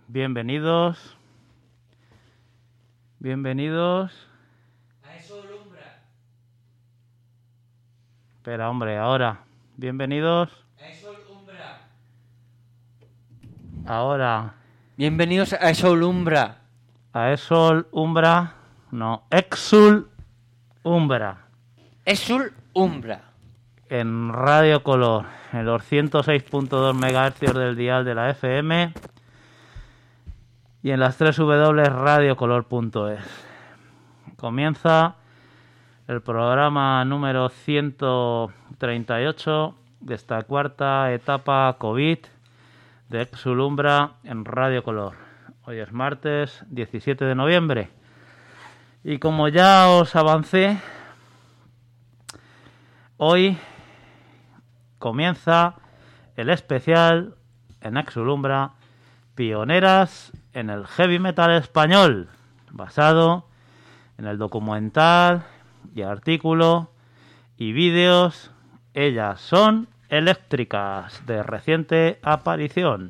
Bienvenidos. A eso alumbra. Espera, hombre, ahora. Bienvenidos. A eso alumbra. Ahora. Bienvenidos a eso alumbra. A Esol Umbra. No, Exul Umbra. Exul Umbra. En Radio Color, en los 106.2 MHz del dial de la FM y en las 3 www.radiocolor.es. Comienza el programa número 138 de esta cuarta etapa COVID de Exul Umbra en Radio Color. Hoy es martes 17 de noviembre y como ya os avancé, hoy comienza el especial en Exul Umbra Pioneras en el Heavy Metal Español, basado en el documental y artículo y vídeos Ellas son eléctricas, de reciente aparición.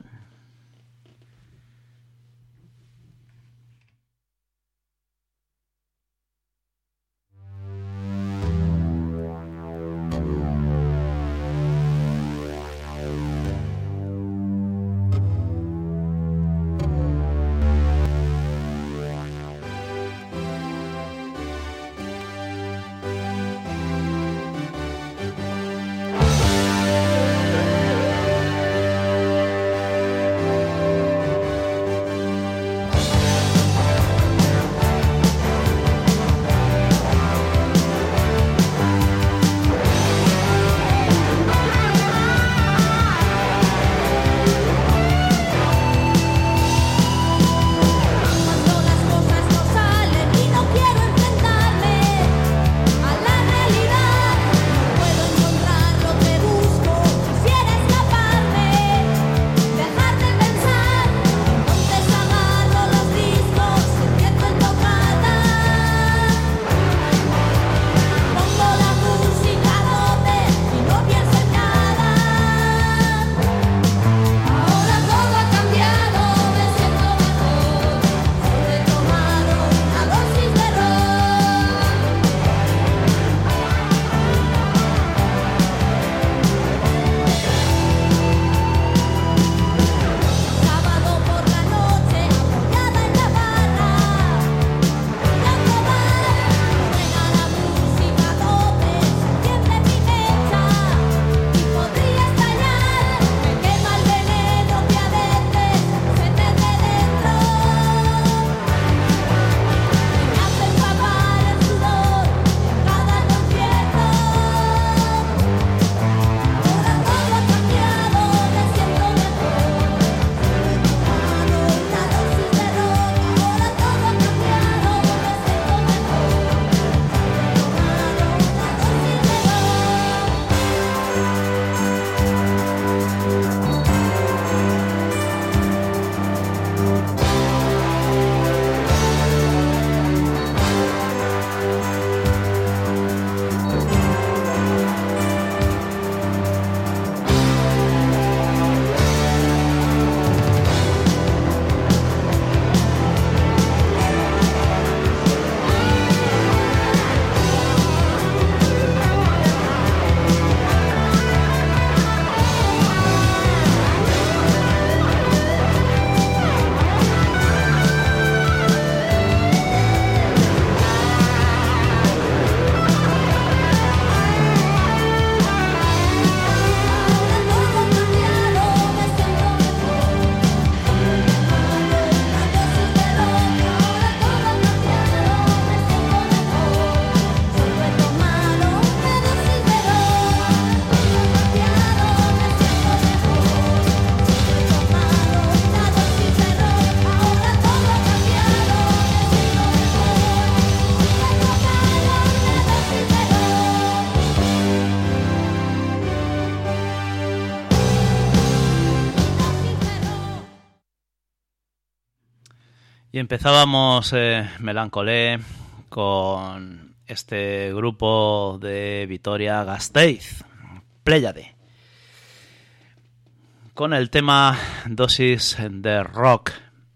Y empezábamos Melancolé con este grupo de Vitoria-Gasteiz, Pléyade, con el tema Dosis de Rock.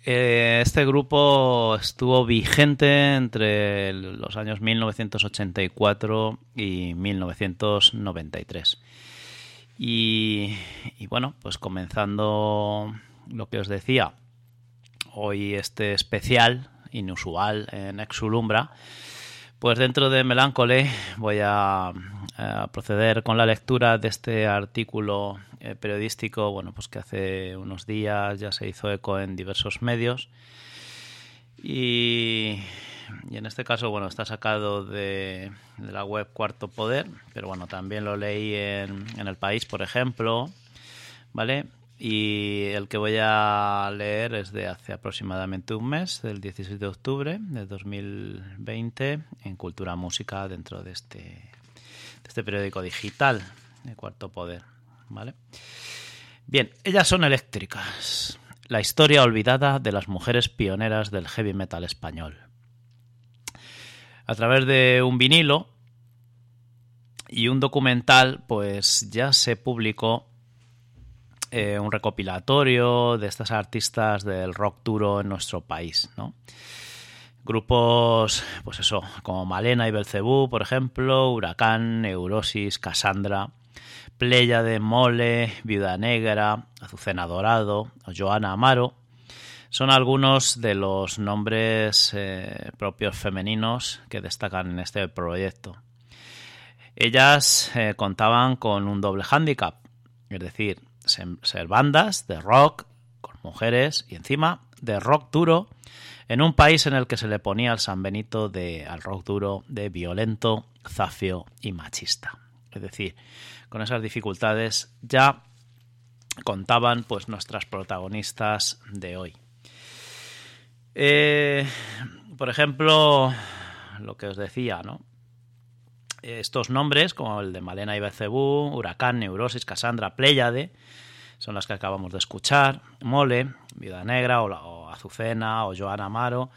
Este grupo estuvo vigente entre los años 1984 y 1993. Y bueno, pues comenzando lo que os decía, hoy este especial inusual en Exulumbra, pues dentro de Melancholy voy a proceder con la lectura de este artículo periodístico, bueno, pues que hace unos días ya se hizo eco en diversos medios y en este caso, bueno, está sacado de la web Cuarto Poder, pero bueno, también lo leí en El País, por ejemplo, ¿vale? Y el que voy a leer es de hace aproximadamente un mes, del 16 de octubre de 2020, en Cultura Música, dentro de este periódico digital de Cuarto Poder, ¿vale? Bien, ellas son eléctricas. La historia olvidada de las mujeres pioneras del heavy metal español. A través de un vinilo y un documental, pues ya se publicó un recopilatorio de estas artistas del rock duro en nuestro país, ¿no? Grupos, pues eso, como Malena y Belcebú, por ejemplo, Huracán, Neurosis, Cassandra, Pléyade, Mole, Viuda Negra, Azucena Dorado o Joana Amaro, son algunos de los nombres propios femeninos que destacan en este proyecto. Ellas contaban con un doble hándicap, es decir, ser bandas de rock con mujeres y encima de rock duro en un país en el que se le ponía al San Benito al rock duro de violento, zafio y machista. Es decir, con esas dificultades ya contaban pues nuestras protagonistas de hoy. Por ejemplo, lo que os decía, ¿no? Estos nombres, como el de Malena y Belcebú, Huracán, Neurosis, Cassandra, Pléyade, son las que acabamos de escuchar, Mole, Viuda Negra o Azucena o Joana Amaro.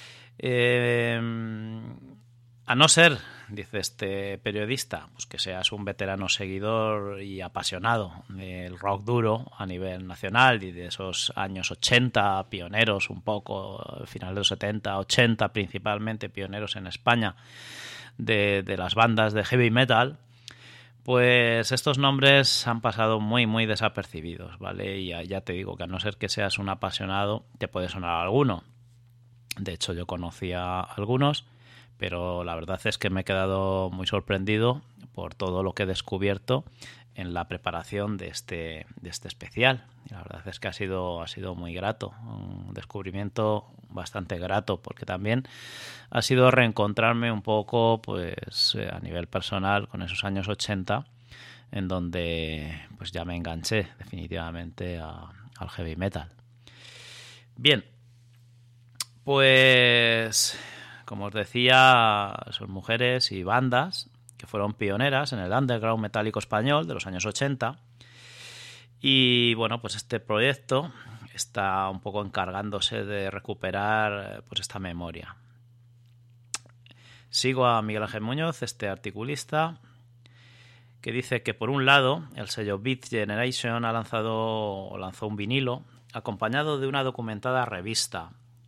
A no ser, dice este periodista, pues que seas un veterano seguidor y apasionado del rock duro a nivel nacional y de esos años 80, pioneros un poco, finales de los 70, 80 principalmente, pioneros en España de las bandas de heavy metal, pues estos nombres han pasado muy, muy desapercibidos, ¿vale? Y ya te digo que a no ser que seas un apasionado, te puede sonar alguno. De hecho, yo conocía algunos, pero la verdad es que me he quedado muy sorprendido por todo lo que he descubierto en la preparación de este especial. Y la verdad es que ha sido muy grato, un descubrimiento bastante grato, porque también ha sido reencontrarme un poco pues a nivel personal con esos años 80, en donde pues ya me enganché definitivamente al heavy metal. Bien, pues como os decía, son mujeres y bandas que fueron pioneras en el underground metálico español de los años 80. Y bueno, pues este proyecto está un poco encargándose de recuperar pues esta memoria. Sigo a Miguel Ángel Muñoz, este articulista, que dice que por un lado el sello Beat Generation lanzó un vinilo acompañado de una documentada revista.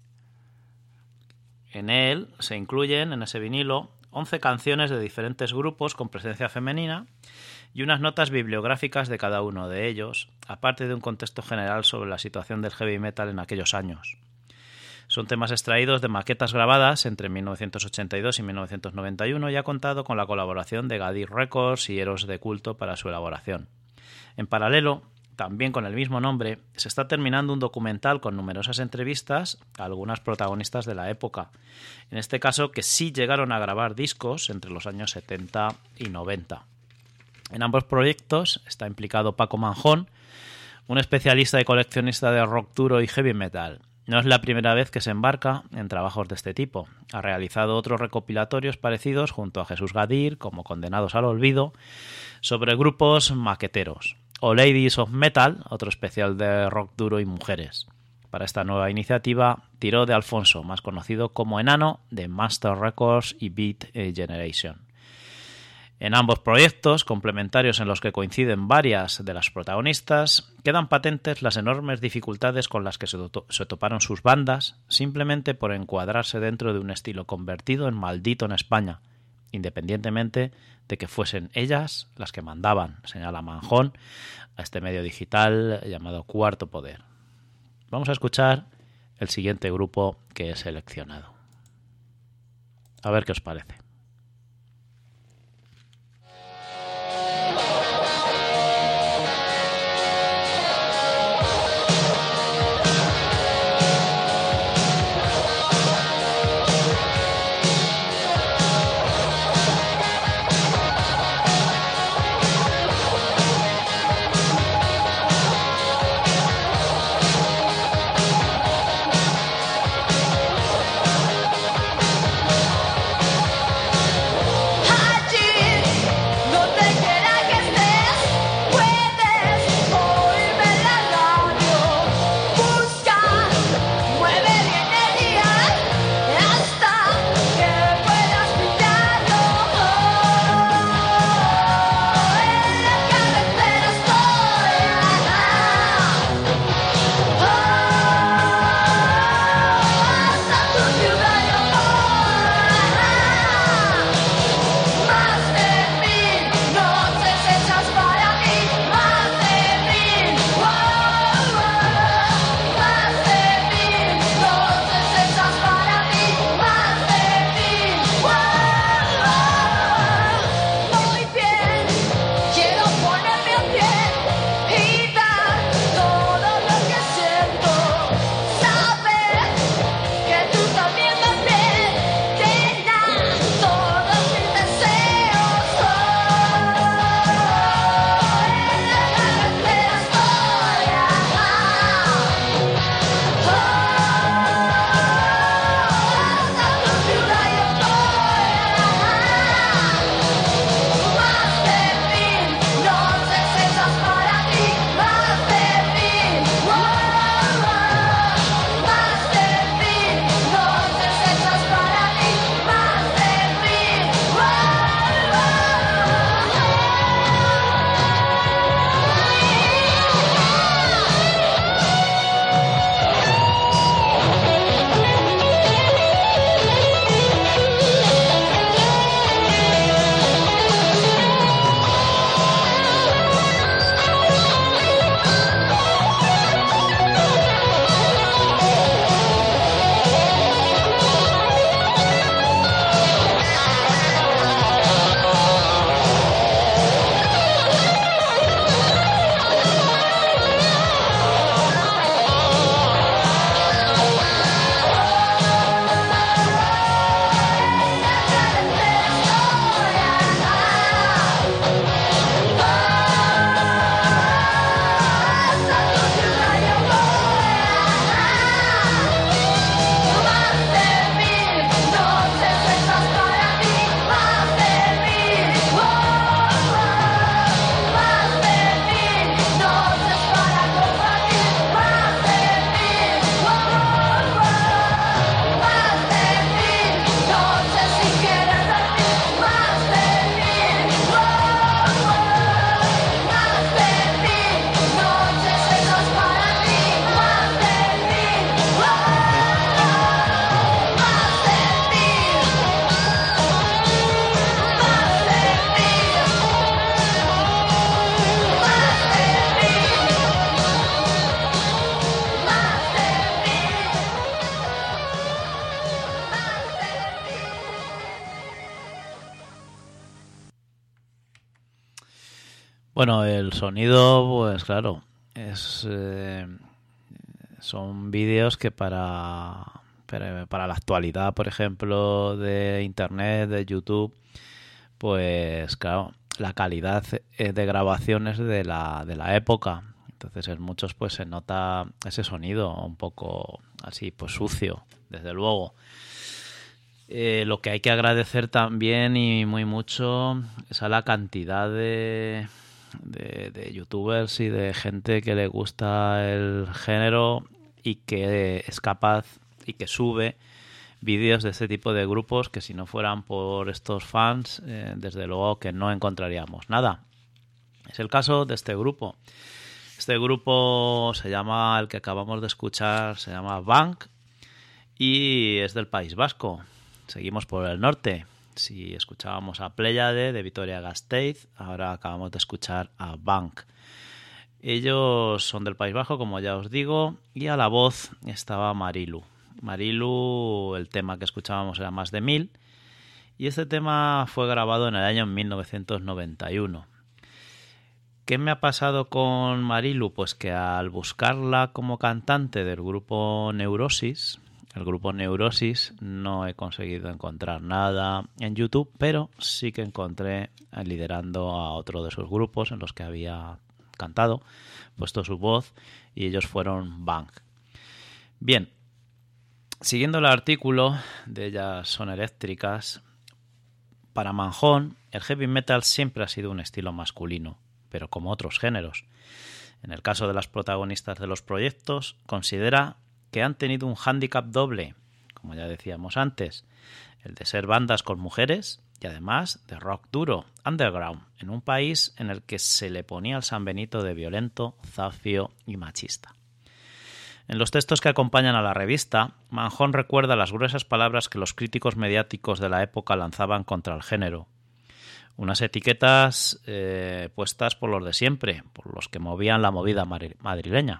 En él se incluyen, en ese vinilo, 11 canciones de diferentes grupos con presencia femenina y unas notas bibliográficas de cada uno de ellos, aparte de un contexto general sobre la situación del heavy metal en aquellos años. Son temas extraídos de maquetas grabadas entre 1982 y 1991 y ha contado con la colaboración de Gadir Records y Eros de Culto para su elaboración. En paralelo, también con el mismo nombre, se está terminando un documental con numerosas entrevistas a algunas protagonistas de la época, en este caso que sí llegaron a grabar discos entre los años 70 y 90. En ambos proyectos está implicado Paco Manjón, un especialista y coleccionista de rock duro y heavy metal. No es la primera vez que se embarca en trabajos de este tipo. Ha realizado otros recopilatorios parecidos junto a Jesús Gadir, como Condenados al Olvido, sobre grupos maqueteros, o Ladies of Metal, otro especial de rock duro y mujeres. Para esta nueva iniciativa tiró de Alfonso, más conocido como Enano, de Master Records y Beat Generation. En ambos proyectos, complementarios en los que coinciden varias de las protagonistas, quedan patentes las enormes dificultades con las que se toparon sus bandas, simplemente por encuadrarse dentro de un estilo convertido en maldito en España, independientemente de que fuesen ellas las que mandaban, señala Manjón, a este medio digital llamado Cuarto Poder. Vamos a escuchar el siguiente grupo que he seleccionado. A ver qué os parece. Bueno, el sonido, pues claro, son vídeos que para la actualidad, por ejemplo, de Internet, de YouTube, pues claro, la calidad de grabación es de la época. Entonces en muchos pues se nota ese sonido un poco así, pues sucio, desde luego. Lo que hay que agradecer también y muy mucho es a la cantidad de youtubers y de gente que le gusta el género y que es capaz y que sube vídeos de este tipo de grupos que si no fueran por estos fans, desde luego que no encontraríamos nada. Es el caso de este grupo. Este grupo se llama, el que acabamos de escuchar, se llama Bank y es del País Vasco. Seguimos por el norte. Si escuchábamos a Pléyade de Vitoria-Gasteiz, ahora acabamos de escuchar a Bank. Ellos son del País Vasco, como ya os digo, y a la voz estaba Marilu. Marilu, el tema que escuchábamos era Más de 1000, y este tema fue grabado en el año 1991. ¿Qué me ha pasado con Marilu? Pues que al buscarla como cantante del grupo Neurosis, el grupo Neurosis, no he conseguido encontrar nada en YouTube, pero sí que encontré liderando a otro de sus grupos en los que había cantado, puesto su voz, y ellos fueron Bank. Bien, siguiendo el artículo de Ellas son eléctricas, para Manjón el heavy metal siempre ha sido un estilo masculino, pero como otros géneros. En el caso de las protagonistas de los proyectos, considera que han tenido un hándicap doble, como ya decíamos antes, el de ser bandas con mujeres y además de rock duro, underground, en un país en el que se le ponía el San Benito de violento, zafio y machista. En los textos que acompañan a la revista, Manjón recuerda las gruesas palabras que los críticos mediáticos de la época lanzaban contra el género. Unas etiquetas puestas por los de siempre, por los que movían la movida madrileña.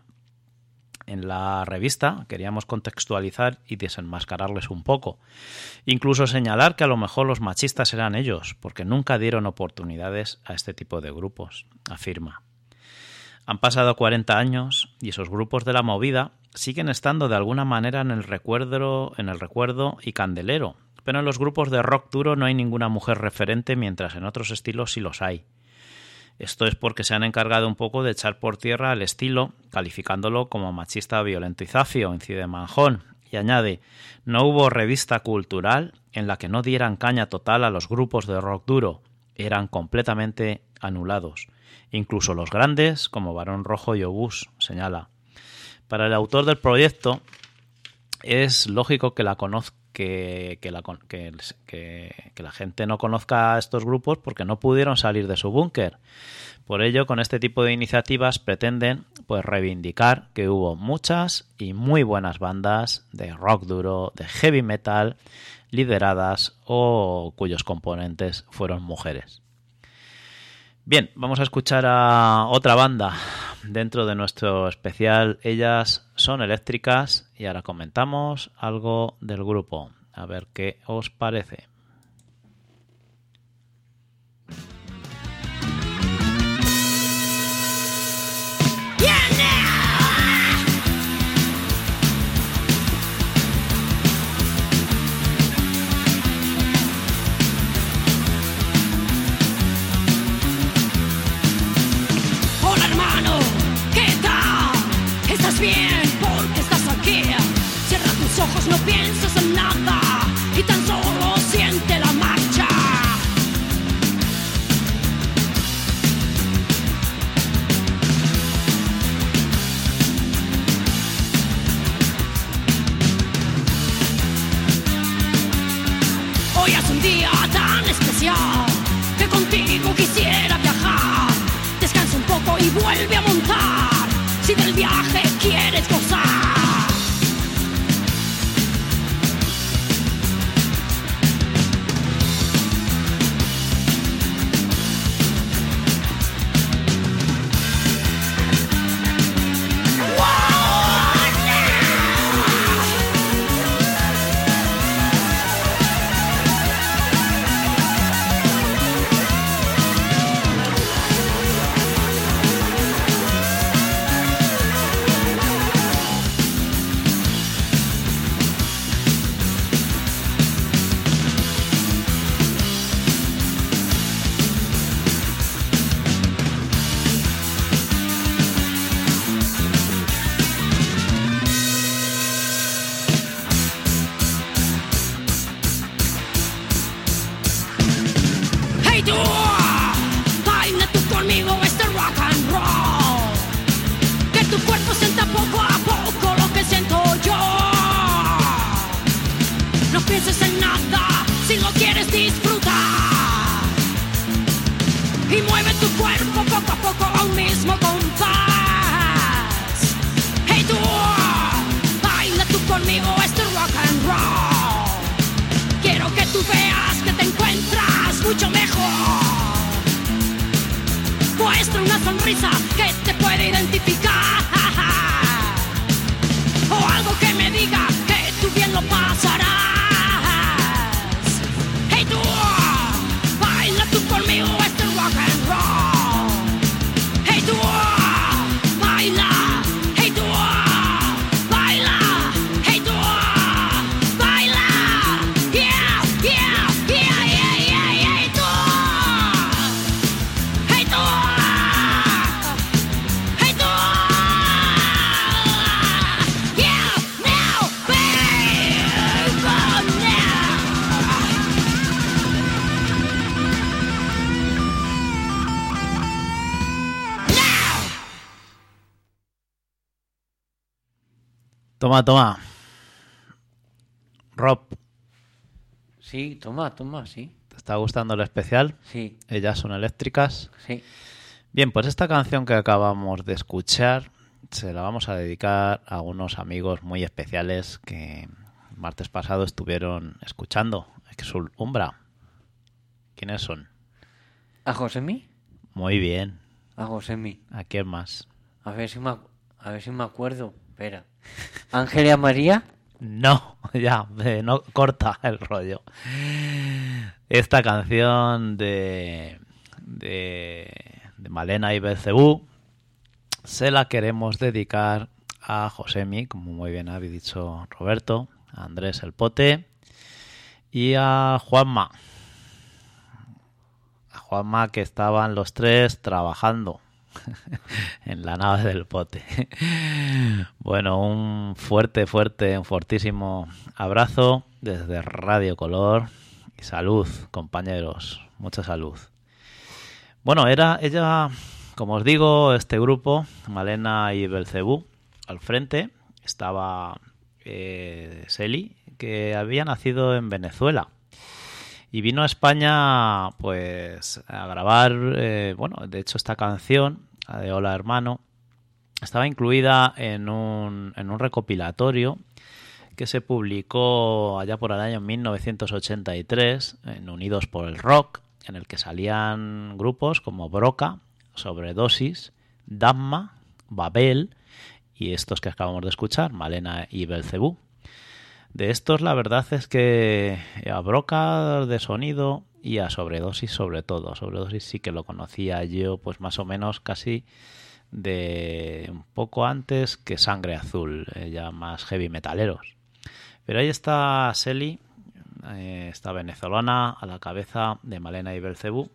En la revista queríamos contextualizar y desenmascararles un poco. Incluso señalar que a lo mejor los machistas eran ellos, porque nunca dieron oportunidades a este tipo de grupos, afirma. Han pasado 40 años y esos grupos de la movida siguen estando de alguna manera en el recuerdo y candelero, pero en los grupos de rock duro no hay ninguna mujer referente, mientras en otros estilos sí los hay. Esto es porque se han encargado un poco de echar por tierra el estilo, calificándolo como machista, violento y zafio, incide Manjón, y añade: no hubo revista cultural en la que no dieran caña total a los grupos de rock duro, eran completamente anulados. Incluso los grandes, como Barón Rojo y Obús, señala. Para el autor del proyecto, es lógico que la gente no conozca a estos grupos porque no pudieron salir de su búnker. Por ello, con este tipo de iniciativas pretenden reivindicar que hubo muchas y muy buenas bandas de rock duro, de heavy metal, lideradas o cuyos componentes fueron mujeres. Bien, vamos a escuchar a otra banda dentro de nuestro especial Ellas son eléctricas y ahora comentamos algo del grupo. A ver qué os parece. Bien, porque estás aquí. Cierra tus ojos, no pienses en nada y tan solo siente la marcha. Hoy es un día tan especial que contigo quisiera viajar. Descansa un poco y vuelve a montar. Si del viaje quieres gozar. muestre una sonrisa que te puede identificar. O algo que me diga que tú bien lo pasarás. Hey tú, baila tú conmigo este rock and roll. Hey tú, baila. Hey tú, baila. Hey tú, baila. Yeah, yeah, yeah, yeah, yeah, yeah. Hey tú, hey tú, hey tú. Yeah, now, baby, now. Now. Toma, toma. Rob, Sí, toma, sí. ¿te está gustando el especial? Sí, Ellas son eléctricas. sí. Bien, pues esta canción que acabamos de escuchar se la vamos a dedicar a unos amigos muy especiales que el martes pasado estuvieron escuchando. Exul Umbra. ¿Quiénes son? ¿A Josemi? Muy bien. A Josemi. ¿A quién más? A ver si me acuerdo. Espera. ¿Ángelia María? No, ya, no corta el rollo. Esta canción de Malena y Belcebú se la queremos dedicar a Josemi, como muy bien ha dicho Roberto, a Andrés el Pote y a Juanma. A Juanma, que estaban los tres trabajando en la nave del Pote. Bueno, un fortísimo abrazo desde Radio Color y salud, compañeros, mucha salud. Bueno, era ella, como os digo, este grupo, Malena y Belcebú, al frente estaba Celi, que había nacido en Venezuela. Y vino a España pues a grabar, bueno, de hecho esta canción, la de Hola Hermano, estaba incluida en un recopilatorio que se publicó allá por el año 1983 en Unidos por el Rock, en el que salían grupos como Broca, Sobredosis, Damma, Babel y estos que acabamos de escuchar, Malena y Belcebú. De estos la verdad es que a Broca de sonido y a Sobredosis sobre todo. Sobredosis sí que lo conocía yo pues más o menos casi de un poco antes que Sangre Azul, ya más heavy metaleros. Pero ahí está Celi, esta venezolana a la cabeza de Malena y Belcebú,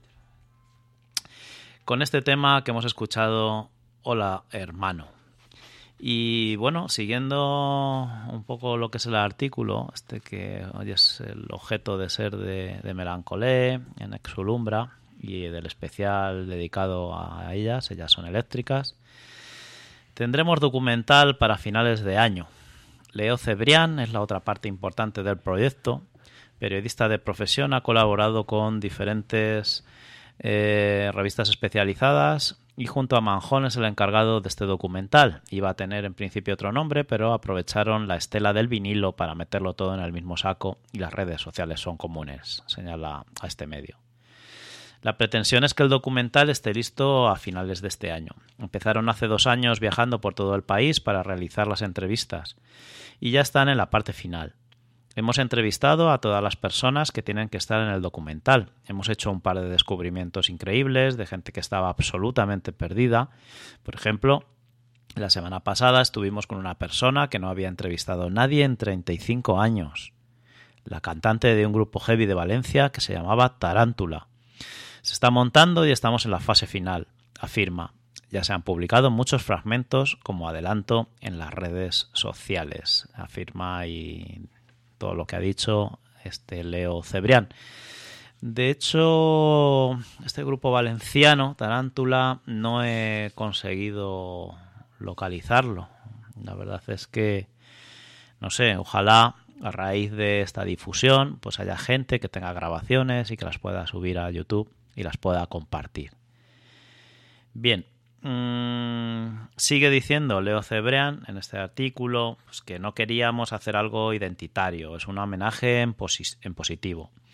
con este tema que hemos escuchado, Hola Hermano. Y bueno, siguiendo un poco lo que es el artículo, que hoy es el objeto de ser de Melancolé, en Exul Umbra, y del especial dedicado a ellas son eléctricas, tendremos documental para finales de año. Leo Cebrián es la otra parte importante del proyecto, periodista de profesión, ha colaborado con diferentes revistas especializadas y junto a Manjón es el encargado de este documental. Iba a tener en principio otro nombre, pero aprovecharon la estela del vinilo para meterlo todo en el mismo saco y las redes sociales son comunes, señala a este medio. La pretensión es que el documental esté listo a finales de este año. Empezaron hace 2 años viajando por todo el país para realizar las entrevistas y ya están en la parte final. Hemos entrevistado a todas las personas que tienen que estar en el documental. Hemos hecho un par de descubrimientos increíbles de gente que estaba absolutamente perdida. Por ejemplo, la semana pasada estuvimos con una persona que no había entrevistado a nadie en 35 años. La cantante de un grupo heavy de Valencia que se llamaba Tarántula. Se está montando y estamos en la fase final, afirma. Ya se han publicado muchos fragmentos como adelanto en las redes sociales, afirma, y todo lo que ha dicho Leo Cebrián. De hecho, este grupo valenciano, Tarántula, no he conseguido localizarlo. La verdad es que, no sé, ojalá a raíz de esta difusión pues haya gente que tenga grabaciones y que las pueda subir a YouTube y las pueda compartir. Bien, sigue diciendo Leo Cebrián en este artículo pues, que no queríamos hacer algo identitario, es un homenaje en positivo.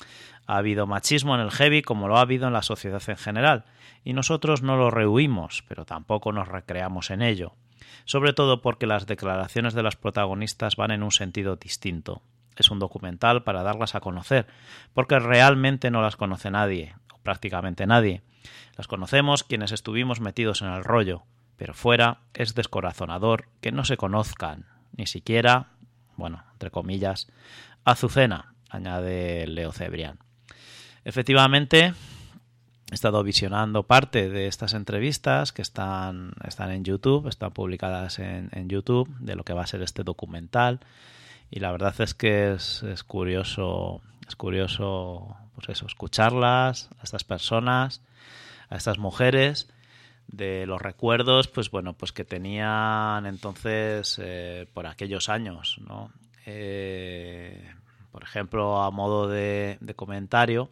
Ha habido machismo en el heavy como lo ha habido en la sociedad en general, y nosotros no lo rehuimos, pero tampoco nos recreamos en ello, sobre todo porque las declaraciones de las protagonistas van en un sentido distinto. Es un documental para darlas a conocer, porque realmente no las conoce nadie, o prácticamente nadie. Las conocemos quienes estuvimos metidos en el rollo, pero fuera es descorazonador que no se conozcan, ni siquiera, bueno, entre comillas, Azucena, añade Leo Cebrián. Efectivamente, he estado visionando parte de estas entrevistas que están en YouTube, están publicadas en YouTube, de lo que va a ser este documental, y la verdad es que es curioso, pues eso, escucharlas, a estas personas, a estas mujeres, de los recuerdos, pues bueno, pues que tenían entonces por aquellos años, ¿no? Por ejemplo, a modo de comentario,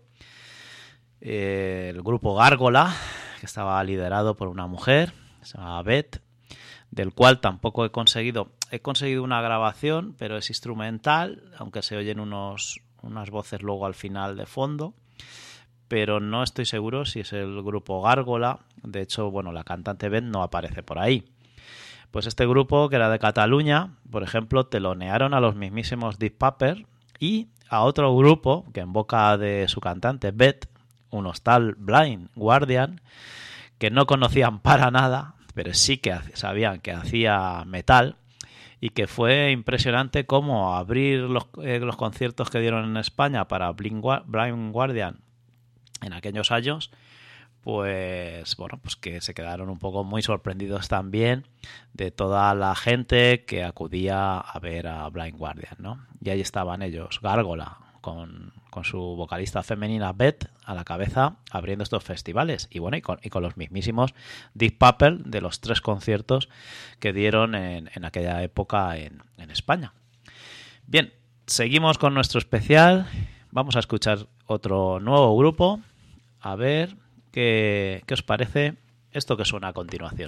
el grupo Gárgola, que estaba liderado por una mujer, se llamaba Beth, del cual tampoco he conseguido una grabación, pero es instrumental, aunque se oyen unas voces luego al final de fondo, pero no estoy seguro si es el grupo Gárgola. De hecho, bueno, la cantante Beth no aparece por ahí. Pues este grupo, que era de Cataluña, por ejemplo, telonearon a los mismísimos Deep Purple y a otro grupo que en boca de su cantante Beth, unos tal Blind Guardian, que no conocían para nada, pero sí que sabían que hacía metal, y que fue impresionante cómo abrir los conciertos que dieron en España para Blind Guardian en aquellos años, pues bueno, pues que se quedaron un poco muy sorprendidos también de toda la gente que acudía a ver a Blind Guardian, ¿no? Y ahí estaban ellos, Gárgola, con su vocalista femenina Beth a la cabeza, abriendo estos festivales, y bueno, y con los mismísimos Deep Purple de los 3 conciertos que dieron en aquella época en España. Bien, seguimos con nuestro especial. Vamos a escuchar otro nuevo grupo, a ver qué os parece esto que suena a continuación.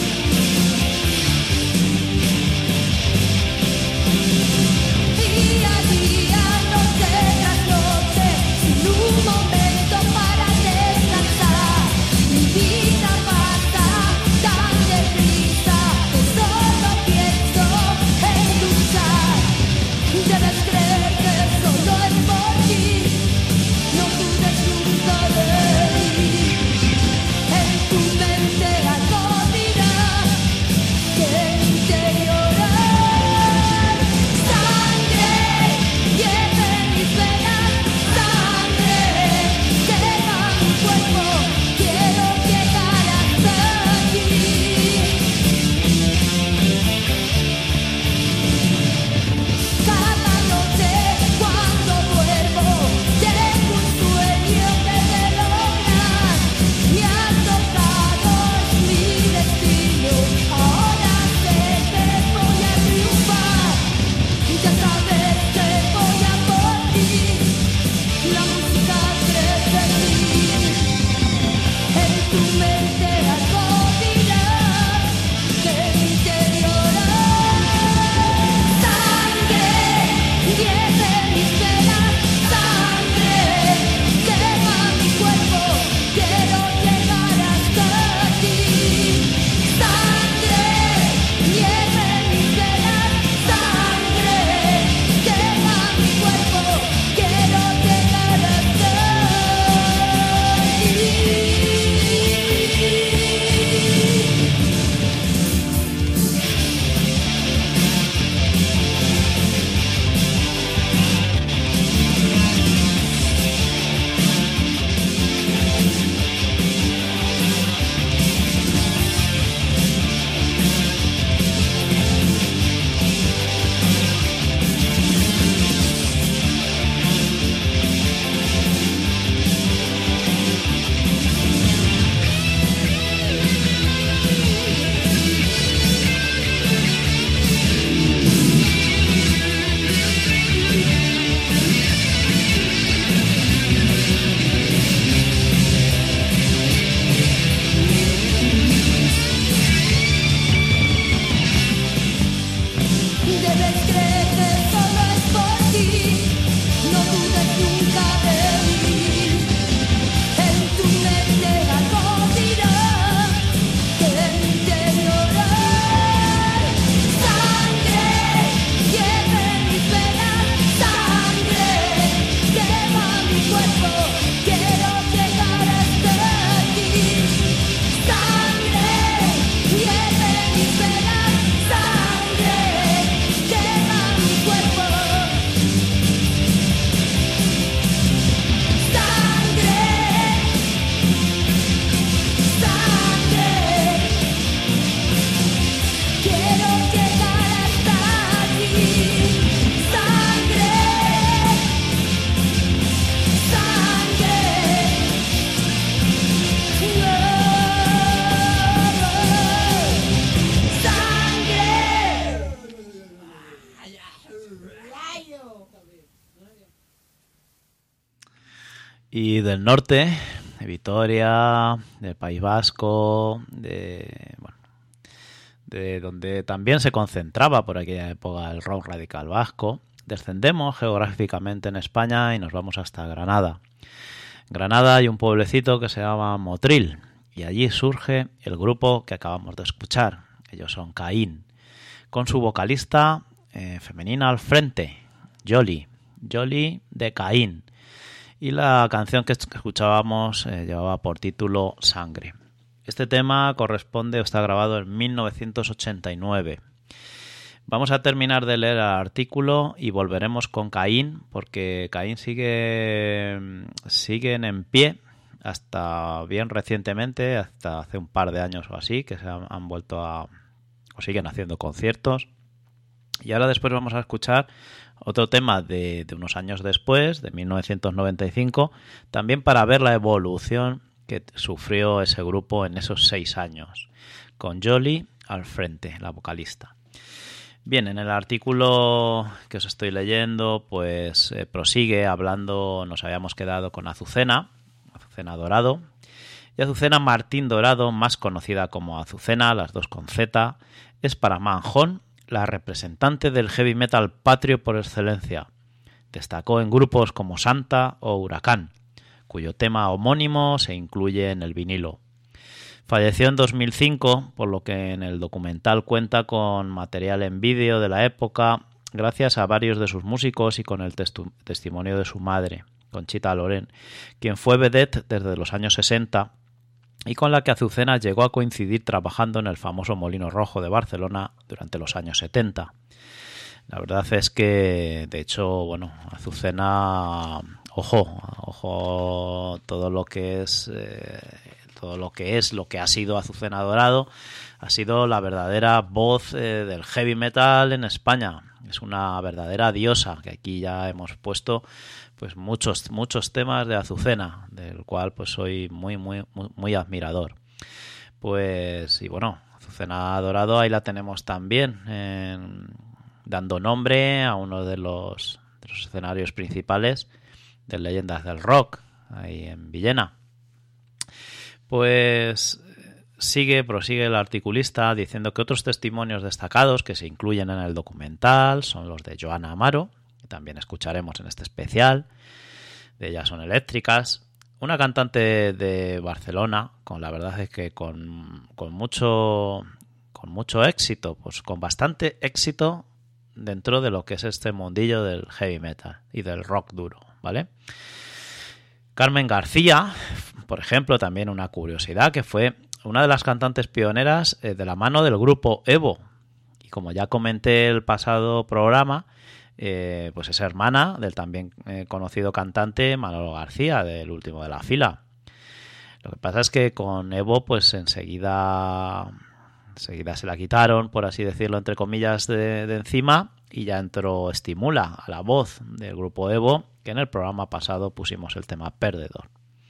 Yeah. Y del norte, de Vitoria, del País Vasco, de donde también se concentraba por aquella época el rock radical vasco, descendemos geográficamente en España y nos vamos hasta Granada. En Granada hay un pueblecito que se llama Motril y allí surge el grupo que acabamos de escuchar. Ellos son Caín, con su vocalista femenina al frente, Yoli de Caín. Y la canción que escuchábamos llevaba por título Sangre. Este tema corresponde o está grabado en 1989. Vamos a terminar de leer el artículo y volveremos con Caín, porque Caín siguen en pie hasta bien recientemente, hasta hace un par de años o así, que se han vuelto o siguen haciendo conciertos. Y ahora después vamos a escuchar otro tema de unos años después, de 1995, también para ver la evolución que sufrió ese grupo en esos 6 años, con Yoli al frente, la vocalista. Bien, en el artículo que os estoy leyendo, pues prosigue hablando, nos habíamos quedado con Azucena Dorado, y Azucena Martín Dorado, más conocida como Azucena, las dos con Z, es para Manjón la representante del heavy metal patrio por excelencia. Destacó en grupos como Santa o Huracán, cuyo tema homónimo se incluye en el vinilo. Falleció en 2005, por lo que en el documental cuenta con material en vídeo de la época, gracias a varios de sus músicos y con el testimonio de su madre, Conchita Loren, quien fue vedette desde los años 60 y con la que Azucena llegó a coincidir trabajando en el famoso Molino Rojo de Barcelona durante los años 70. La verdad es que, de hecho, bueno, Azucena, ojo, todo lo que ha sido Azucena Dorado, ha sido la verdadera voz del heavy metal en España. Es una verdadera diosa, que aquí ya hemos puesto pues muchos temas de Azucena, del cual pues soy muy admirador. Pues, y bueno, Azucena Dorado ahí la tenemos también, dando nombre a uno de los escenarios principales de Leyendas del Rock, ahí en Villena. Pues prosigue el articulista diciendo que otros testimonios destacados que se incluyen en el documental son los de Joana Amaro, que también escucharemos en este especial, de Ellas son eléctricas, una cantante de Barcelona, la verdad es que con mucho éxito, pues con bastante éxito dentro de lo que es este mundillo del heavy metal y del rock duro, ¿vale? Carmen García, por ejemplo, también una curiosidad, que fue una de las cantantes pioneras de la mano del grupo Evo. Y como ya comenté el pasado programa, pues es hermana del también conocido cantante Manolo García, del último de la fila. Lo que pasa es que con Evo, pues enseguida se la quitaron, por así decirlo, entre comillas, de encima, y ya entró Estimula a la voz del grupo Evo, que en el programa pasado pusimos el tema Perdedor.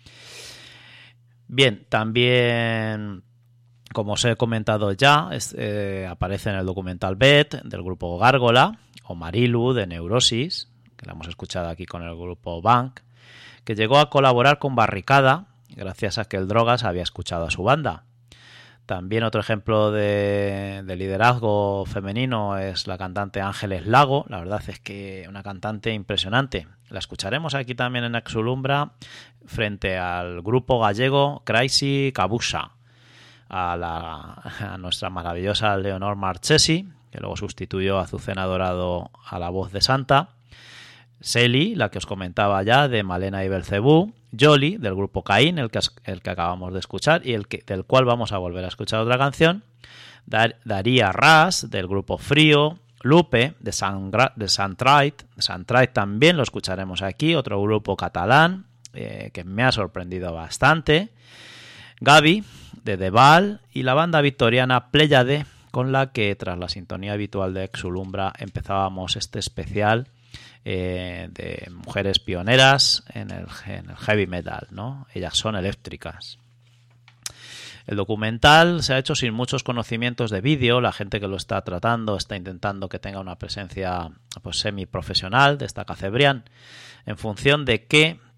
Bien, también, como os he comentado ya, aparece en el documental Bet del grupo Gárgola, o Marilu de Neurosis, que la hemos escuchado aquí con el grupo Bank, que llegó a colaborar con Barricada gracias a que el Drogas había escuchado a su banda. También otro ejemplo de liderazgo femenino es la cantante Ángeles Lago. La verdad es que una cantante impresionante. La escucharemos aquí también en Exulumbra frente al grupo gallego Crazy Cabusa, a nuestra maravillosa Leonor Marchesi, que luego sustituyó a Azucena Dorado a la voz de Santa, Celi, la que os comentaba ya, de Malena y Belcebú, Yoli, del grupo Caín, el que acabamos de escuchar y del cual vamos a volver a escuchar otra canción, Daría Ras, del grupo Frío, Lupe, de Santrite también lo escucharemos aquí, otro grupo catalán que me ha sorprendido bastante, Gaby, de Deval, y la banda victoriana Pléyade, con la que tras la sintonía habitual de Exulumbra empezábamos este especial de mujeres pioneras en el heavy metal, ¿no? Ellas son eléctricas. El documental se ha hecho sin muchos conocimientos de vídeo. La gente que lo está tratando está intentando que tenga una presencia pues semiprofesional, destaca Cebrián, en función de que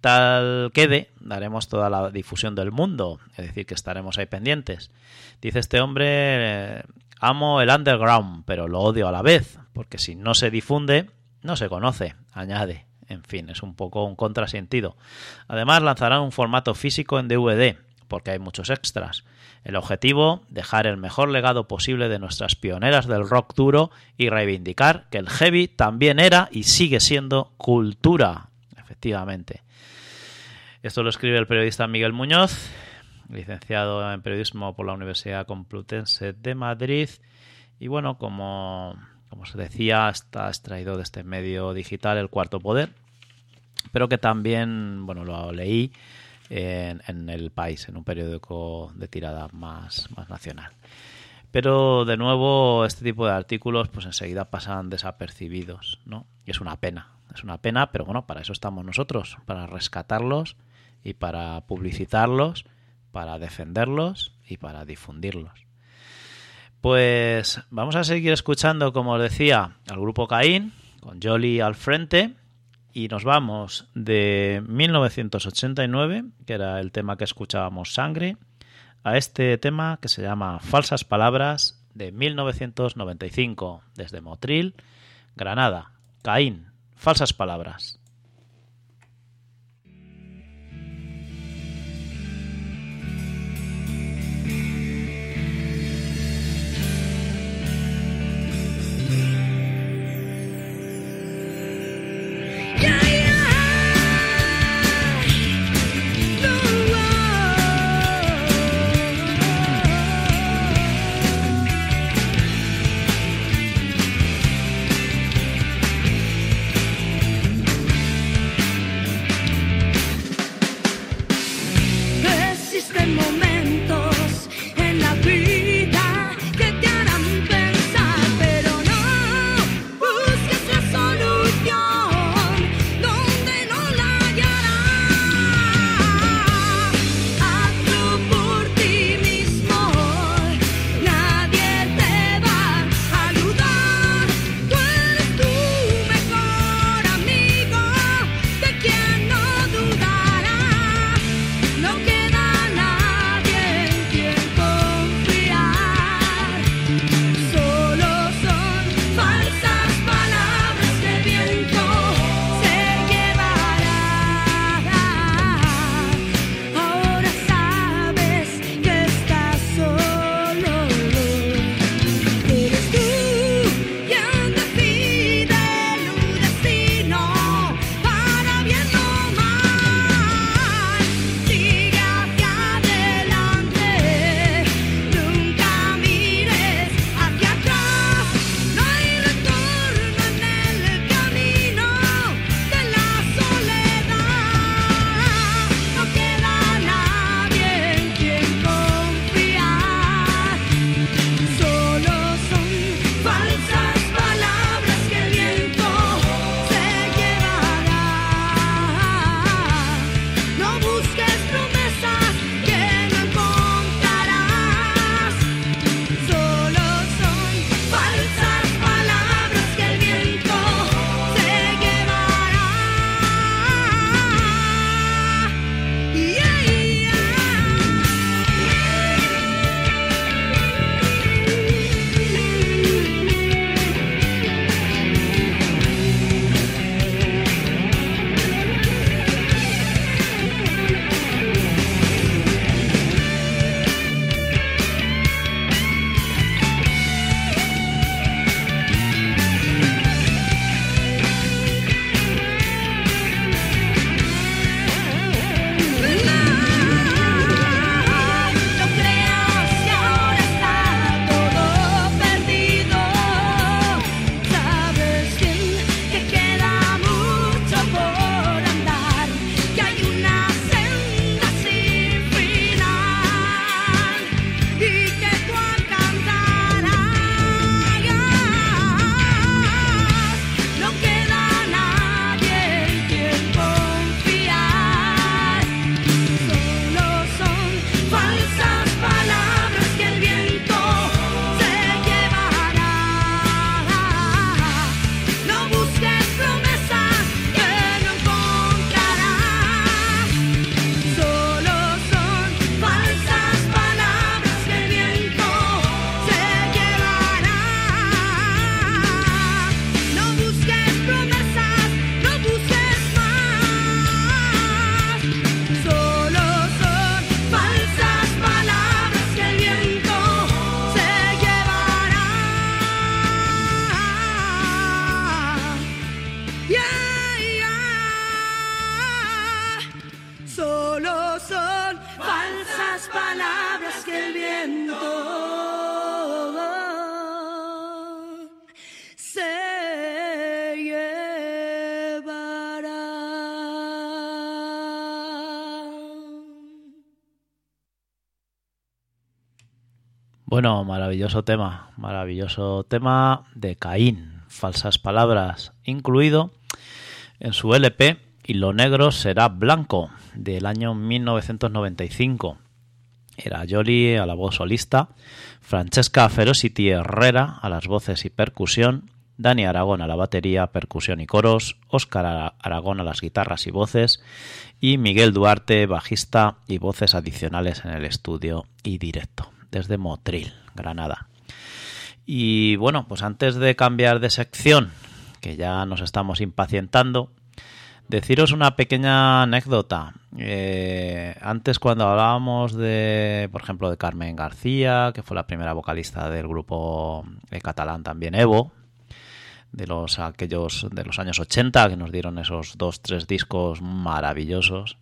tal quede, daremos toda la difusión del mundo, es decir, que estaremos ahí pendientes. Dice este hombre, amo el underground, pero lo odio a la vez, porque si no se difunde, no se conoce, añade. En fin, es un poco un contrasentido. Además, lanzarán un formato físico en DVD, porque hay muchos extras. El objetivo, dejar el mejor legado posible de nuestras pioneras del rock duro y reivindicar que el heavy también era y sigue siendo cultura. Efectivamente. Esto lo escribe el periodista Miguel Muñoz, licenciado en periodismo por la Universidad Complutense de Madrid. Y bueno, como se decía, está extraído de este medio digital, El Cuarto Poder, pero que también, bueno, lo leí en El País, en un periódico de tirada más nacional. Pero de nuevo este tipo de artículos pues enseguida pasan desapercibidos, ¿no? Y es una pena, pero bueno, para eso estamos nosotros, para rescatarlos y para publicitarlos, para defenderlos y para difundirlos. Pues vamos a seguir escuchando, como os decía, al grupo Caín, con Jolly al frente. Y nos vamos de 1989, que era el tema que escuchábamos, Sangre, a este tema que se llama Falsas Palabras, de 1995, desde Motril, Granada. Caín, Falsas Palabras. Yeah, yeah. Solo son falsas palabras que el viento se llevará. Bueno, maravilloso tema de Caín, falsas palabras, incluido en su LP Y lo negro será blanco, del año 1995. Era Yoli a la voz solista, Francesca Ferocity Herrera a las voces y percusión, Dani Aragón a la batería, percusión y coros, Óscar Aragón a las guitarras y voces y Miguel Duarte, bajista y voces adicionales en el estudio y directo, desde Motril, Granada. Y bueno, pues antes de cambiar de sección, que ya nos estamos impacientando, deciros una pequeña anécdota. Antes, cuando hablábamos de, por ejemplo, de Carmen García, que fue la primera vocalista del grupo catalán también Evo, de los años 80, que nos dieron esos 2-3 discos maravillosos.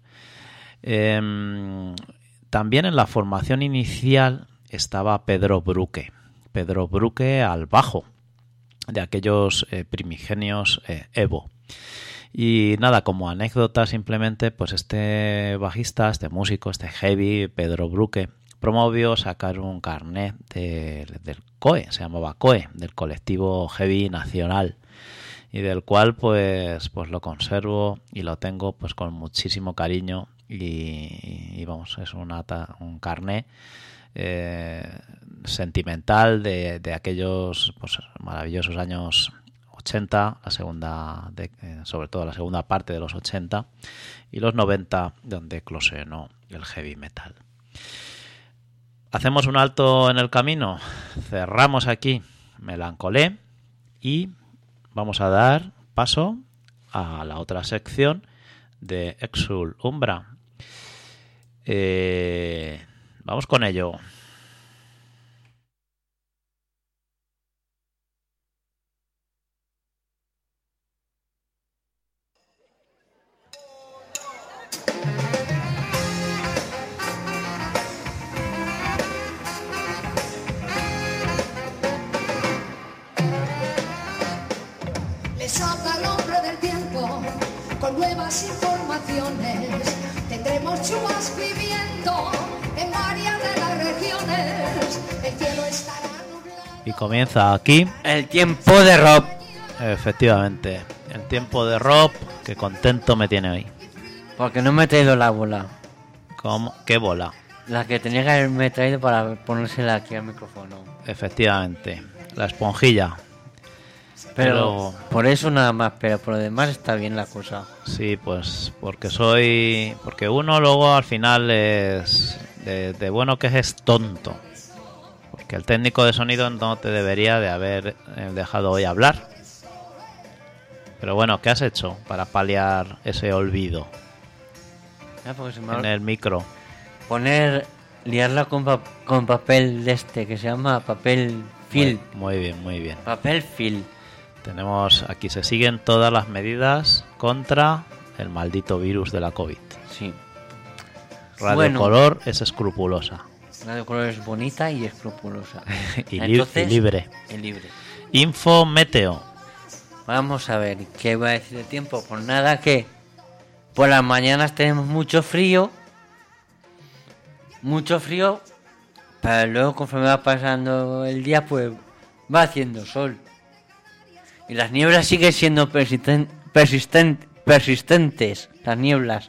También en la formación inicial estaba Pedro Bruque al bajo, de aquellos primigenios Evo. Y nada, como anécdota simplemente, pues este bajista, este músico, este heavy, Pedro Bruque, promovió sacar un carnet del COE, se llamaba COE, del colectivo Heavy Nacional, y del cual pues lo conservo y lo tengo pues con muchísimo cariño y vamos, es un carnet sentimental de aquellos pues maravillosos años 80, sobre todo la segunda parte de los 80 y los 90, donde eclosionó el heavy metal. Hacemos un alto en el camino, cerramos aquí Melancolé y vamos a dar paso a la otra sección de Exul Umbra. Vamos con ello. Salta el hombre del tiempo con nuevas informaciones. Tendremos chubasquimiento en varias de las regiones. El cielo estará nublado. Y comienza aquí el tiempo de Rob. Efectivamente, el tiempo de Rob, que contento me tiene hoy. Porque no me he traído la bola. ¿Cómo? ¿Qué bola? La que tenía que haberme traído para ponérsela aquí al micrófono. Efectivamente, la esponjilla. Pero por eso nada más, pero por lo demás está bien la cosa. Sí, pues porque uno luego al final es de bueno que es tonto. Porque el técnico de sonido no te debería de haber dejado hoy hablar. Pero bueno, ¿qué has hecho para paliar ese olvido en el micro? Liarla con papel de este que se llama papel film. Muy bien, muy bien. Papel film. Tenemos aquí, se siguen todas las medidas contra el maldito virus de la COVID. Sí. Radio Color es escrupulosa. Radio Color es bonita y escrupulosa. y libre. Y libre. Info Meteo. Vamos a ver, ¿qué va a decir el tiempo? Pues nada, que por las mañanas tenemos mucho frío, pero luego conforme va pasando el día, pues va haciendo sol. Y las nieblas siguen siendo persistentes, las nieblas.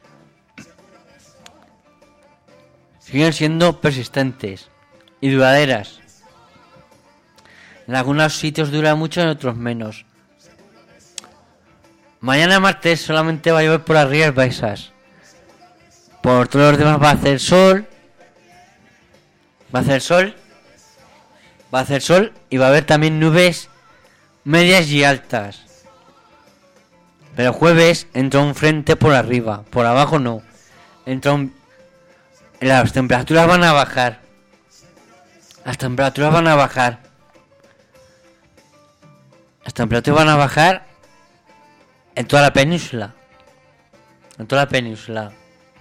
Siguen siendo persistentes y duraderas. En algunos sitios dura mucho, en otros menos. Mañana martes solamente va a llover por las Rías Baixas. Por todos los demás va a hacer sol. Va a hacer sol y va a haber también nubes medias y altas. Pero jueves entra un frente por arriba, por abajo no. Las temperaturas van a bajar. Las temperaturas van a bajar En toda la península. En toda la península.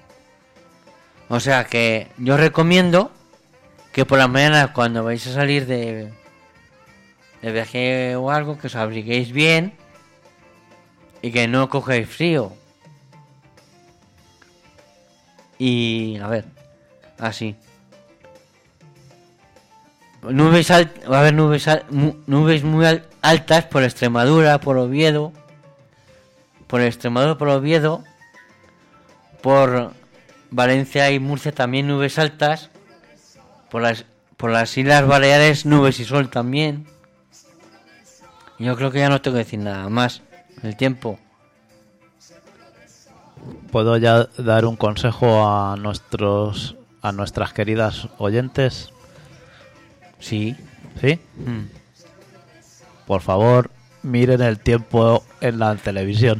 O sea que yo recomiendo que por la mañana cuando vais a salir de viaje o algo, que os abriguéis bien y que no cogéis frío. Y a ver, así. Va a haber nubes muy altas por Extremadura, por Oviedo. Por Extremadura, por Oviedo. Por Valencia y Murcia también nubes altas. Por las Islas Baleares nubes y sol también. Yo creo que ya no tengo que decir nada más. El tiempo. ¿Puedo ya dar un consejo a nuestras queridas oyentes? Sí. ¿Sí? Por favor, miren el tiempo en la televisión.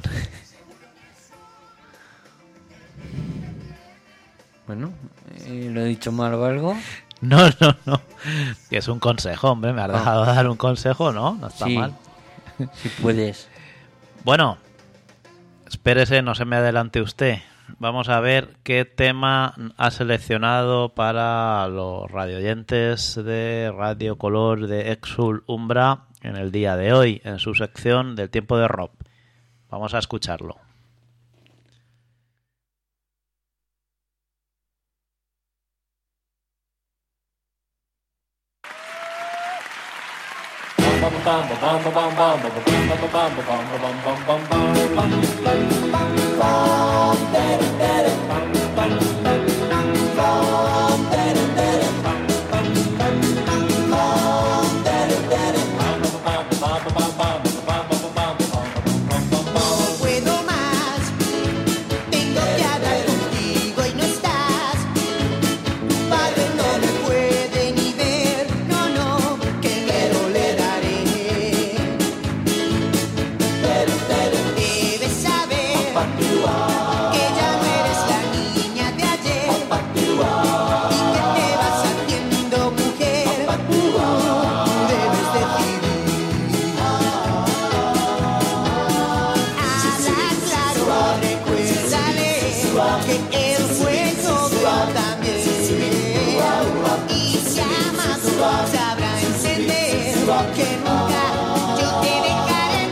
Bueno, ¿lo he dicho mal o algo? No. Que es un consejo, hombre. Me has dejado dar un consejo, ¿no? No está mal. Si puedes. Bueno, espérese, no se me adelante usted. Vamos a ver qué tema ha seleccionado para los radioyentes de Radio Color de Exul Umbra en el día de hoy, en su sección del tiempo de rock. Vamos a escucharlo. Puedo más, tengo que hablar contigo y no estás. Padre no me puede ni ver, no, que miedo le daré. Debes saber que ya no eres la niña de ayer y que te vas haciendo mujer. Debes decidir. Claro, recuérdale que él fue novio también. Y si amas, sabrá entender que nunca yo te dejaré.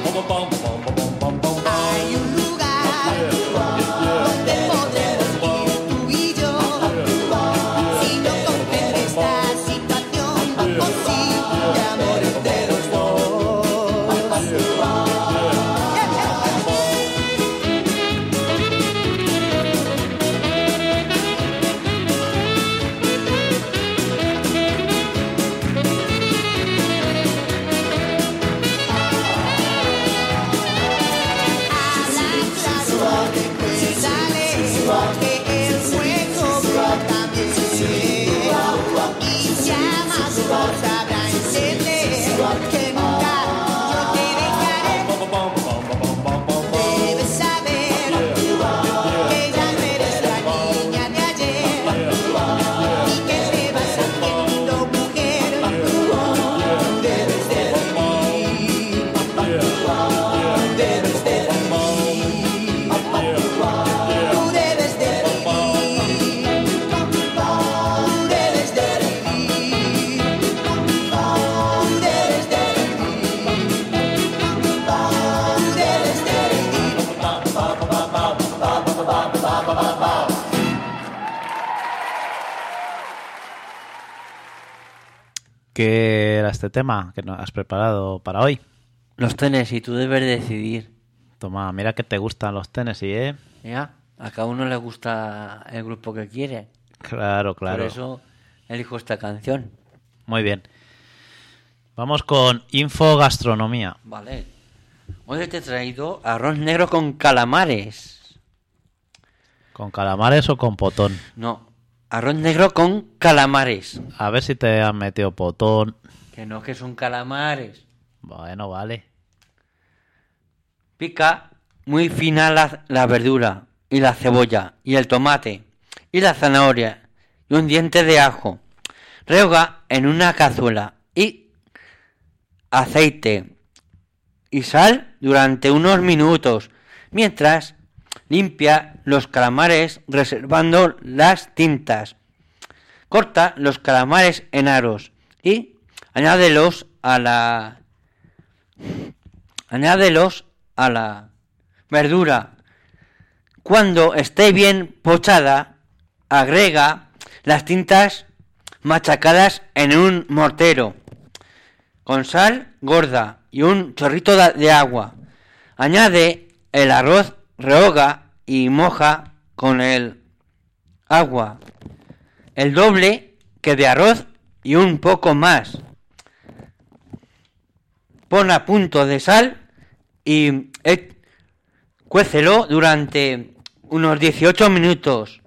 Hay un lugar donde podremos ir tú y yo. Si no comprendes esta situación, posible amor de los dos. Que él fue novio también. Y si amas, sabrá entender que nunca yo te dejaré. Debes saber que ya no eres la niña de ayer y que te vas haciendo mujer. Debes decidir. Debes decidir. Tú debes decidir. Tú debes decidir. Tú debes decidir. Tú debes decidir. ¿Qué era este tema que nos has preparado para hoy? Los tenis y tú debes decidir. Toma, mira que te gustan los Tennessee, ¿eh? ¿Ya? A cada uno le gusta el grupo que quiere. Claro. Por eso elijo esta canción. Muy bien. Vamos con Info Gastronomía. Vale. Hoy te he traído arroz negro con calamares. ¿Con calamares o con potón? No, arroz negro con calamares. A ver si te han metido potón. Que no, que son calamares. Bueno, vale. Pica muy fina la verdura y la cebolla y el tomate y la zanahoria y un diente de ajo. Rehoga en una cazuela y aceite y sal durante unos minutos. Mientras limpia los calamares reservando las tintas. Corta los calamares en aros y añádelos a la verdura. Cuando esté bien pochada, agrega las tintas machacadas en un mortero con sal gorda y un chorrito de agua. Añade el arroz, rehoga y moja con el agua el doble que de arroz y un poco más. Pon a punto de sal y cuécelo durante unos 18 minutos.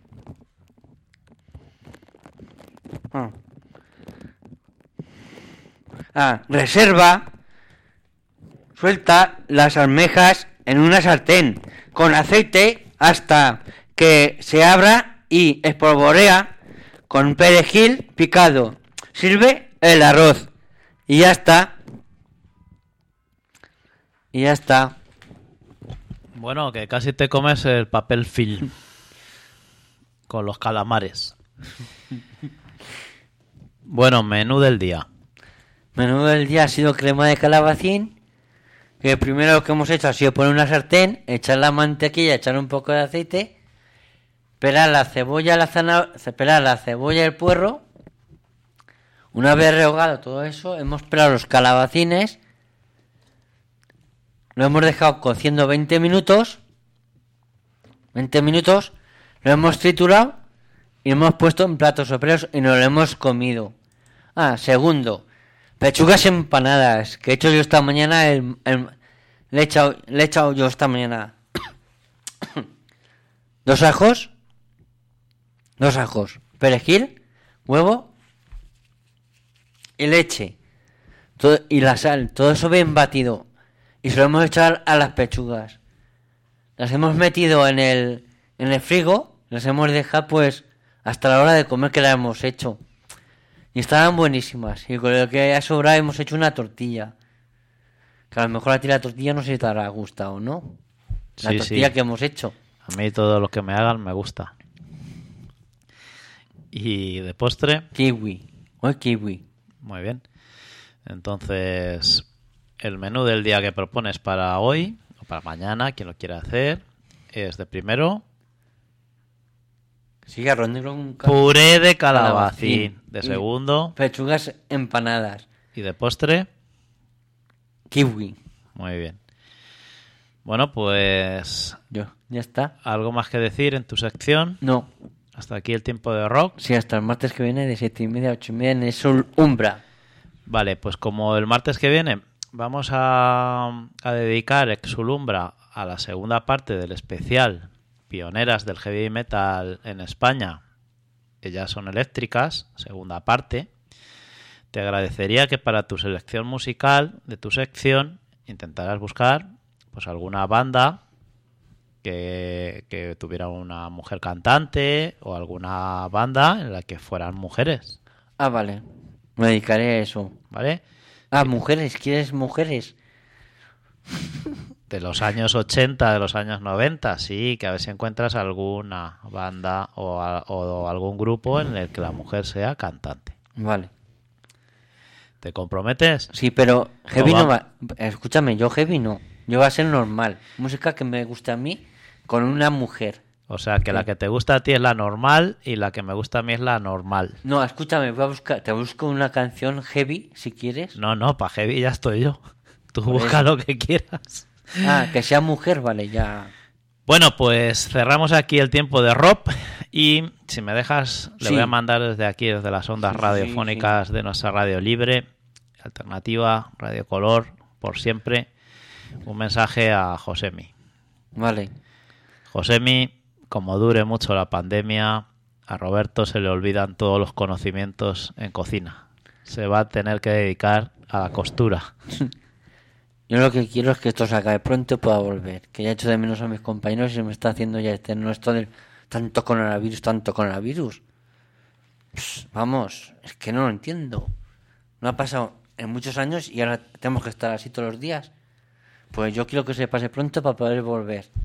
Reserva. Suelta las almejas en una sartén con aceite hasta que se abra y espolvorea con perejil picado. Sirve el arroz y ya está. Bueno, que casi te comes el papel film con los calamares. Bueno, menú del día. Menú del día ha sido crema de calabacín. Que primero lo que hemos hecho ha sido poner una sartén, echar la mantequilla, echar un poco de aceite, pelar la cebolla, pelar la cebolla y el puerro. Una vez rehogado todo eso, hemos pelado los calabacines, lo hemos dejado cociendo 20 minutos, lo hemos triturado y lo hemos puesto en platos soperos y nos lo hemos comido. Segundo, pechugas empanadas, que he hecho yo esta mañana, le he echado yo esta mañana 2 ajos, perejil, huevo y leche, y la sal, todo eso bien batido, y se lo hemos echado a las pechugas. Las hemos metido en el frigo, las hemos dejado pues hasta la hora de comer, que las hemos hecho. Y estaban buenísimas. Y con lo que haya sobrado hemos hecho una tortilla. Que a lo mejor a ti la tortilla no sé si te habrá gustado, ¿no? La tortilla que hemos hecho. A mí todo lo que me hagan me gusta. Y de postre... Kiwi. Muy bien. Entonces, el menú del día que propones para hoy, o para mañana, quien lo quiera hacer, es de primero... Sí, arroz negro con puré de calabacín. De segundo... pechugas empanadas. Y de postre... kiwi. Muy bien. Bueno, pues... Ya está. ¿Algo más que decir en tu sección? No. Hasta aquí el tiempo de rock. Sí, hasta el martes que viene de 7:30 a 8:30 en Sol Umbra. Vale, pues como el martes que viene vamos a dedicar Exulumbra a la segunda parte del especial Pioneras del Heavy Metal en España, que ya son eléctricas, segunda parte, te agradecería que para tu selección musical de tu sección intentaras buscar pues alguna banda que tuviera una mujer cantante o alguna banda en la que fueran mujeres. Vale. Me dedicaré a eso. ¿Vale? Mujeres. ¿Quieres mujeres? De los años 80, de los años 90, sí, que a ver si encuentras alguna banda o algún grupo en el que la mujer sea cantante. Vale. ¿Te comprometes? Sí, pero heavy no va... Escúchame, yo heavy no. Yo va a ser normal. Música que me guste a mí con una mujer. O sea, que la que te gusta a ti es la normal y la que me gusta a mí es la normal. No, escúchame, te busco una canción heavy, si quieres. No, para heavy ya estoy yo. Tú busca lo que quieras. Que sea mujer, vale, ya. Bueno, pues cerramos aquí el tiempo de rock y si me dejas, le voy a mandar desde aquí, desde las ondas radiofónicas de nuestra radio libre, alternativa, Radio Color, por siempre, un mensaje a Josemi. Vale. Josemi, como dure mucho la pandemia, a Roberto se le olvidan todos los conocimientos en cocina. Se va a tener que dedicar a la costura. Yo lo que quiero es que esto se acabe pronto y pueda volver. Que ya echo de menos a mis compañeros y se me está haciendo ya no esto del tanto coronavirus. Vamos, es que no lo entiendo. No ha pasado en muchos años y ahora tenemos que estar así todos los días. Pues yo quiero que se pase pronto para poder volver.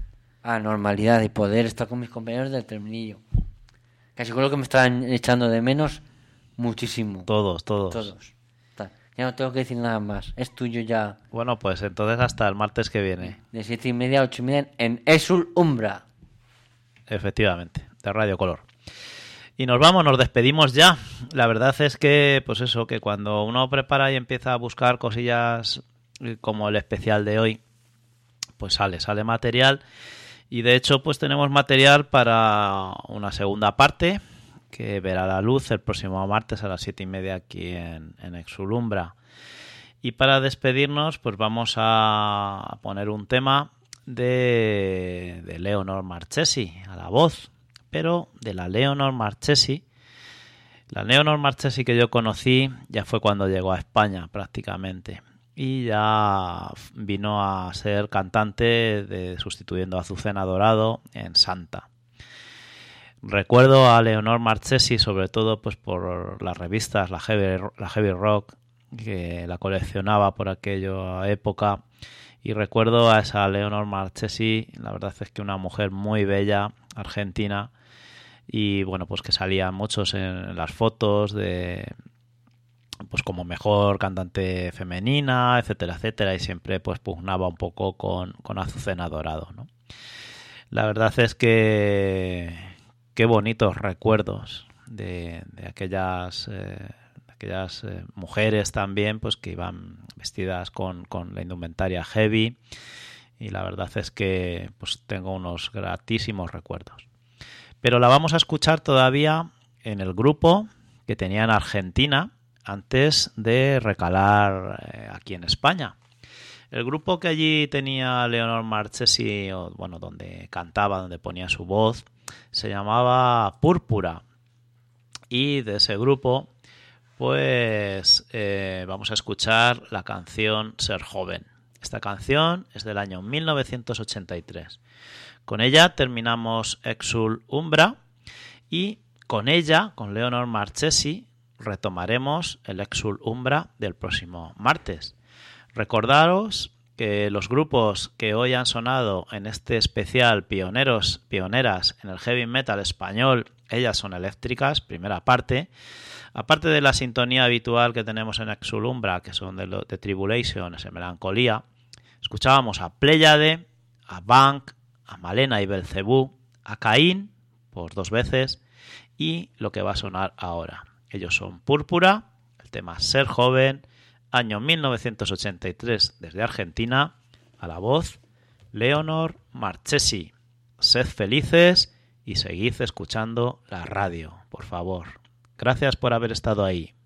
a la normalidad y poder estar con mis compañeros del terminillo. Casi seguro que me están echando de menos muchísimo. Todos. Todos. Ya no tengo que decir nada más. Es tuyo ya. Bueno, pues entonces hasta el martes que viene. De 7:30 a 8:30 en Exul Umbra. Efectivamente, de Radio Color. Y nos despedimos ya. La verdad es que, pues eso, que cuando uno prepara y empieza a buscar cosillas como el especial de hoy, pues sale material. Y de hecho, pues tenemos material para una segunda parte que verá la luz el próximo martes a las 7:30 aquí en Exulumbra. Y para despedirnos, pues vamos a poner un tema de Leonor Marchesi a la voz, pero de la Leonor Marchesi. La Leonor Marchesi que yo conocí ya fue cuando llegó a España prácticamente y ya vino a ser cantante sustituyendo a Azucena Dorado en Santa. Recuerdo a Leonor Marchesi sobre todo pues por las revistas, la Heavy Rock, que la coleccionaba por aquella época, y recuerdo a esa Leonor Marchesi, la verdad es que una mujer muy bella, argentina, y bueno, pues que salían muchos en las fotos de pues como mejor cantante femenina, etcétera, etcétera, y siempre pues pugnaba un poco con Azucena Dorado, ¿no? La verdad es que qué bonitos recuerdos de aquellas mujeres también, pues que iban vestidas con la indumentaria heavy, y la verdad es que pues tengo unos gratísimos recuerdos. Pero la vamos a escuchar todavía en el grupo que tenía en Argentina antes de recalar aquí en España. El grupo que allí tenía Leonor Marchesi, bueno, donde cantaba, donde ponía su voz, se llamaba Púrpura. Y de ese grupo, pues vamos a escuchar la canción Ser Joven. Esta canción es del año 1983. Con ella terminamos Exul Umbra y con ella, con Leonor Marchesi, retomaremos el Exul Umbra del próximo martes. Recordaros que los grupos que hoy han sonado en este especial pioneras en el heavy metal español, ellas son eléctricas, primera parte. Aparte de la sintonía habitual que tenemos en Exul Umbra, que son de Tribulation, ese Melancolía, escuchábamos a Pléyade, a Bank, a Malena y Belcebú, a Caín, por 2 veces, y lo que va a sonar ahora. Ellos son Púrpura, el tema Ser Joven, año 1983, desde Argentina, a la voz Leonor Marchesi. Sed felices y seguid escuchando la radio, por favor. Gracias por haber estado ahí.